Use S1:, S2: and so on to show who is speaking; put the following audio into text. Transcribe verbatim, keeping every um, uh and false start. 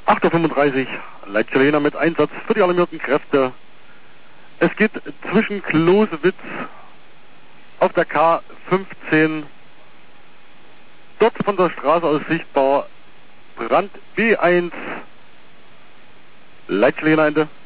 S1: acht Uhr fünfunddreißig, Leitstelle mit Einsatz für die alarmierten Kräfte. Es geht zwischen Closewitz auf der K fünfzehn, dort von der Straße aus sichtbar, Brand B eins, Leitstelle Ende.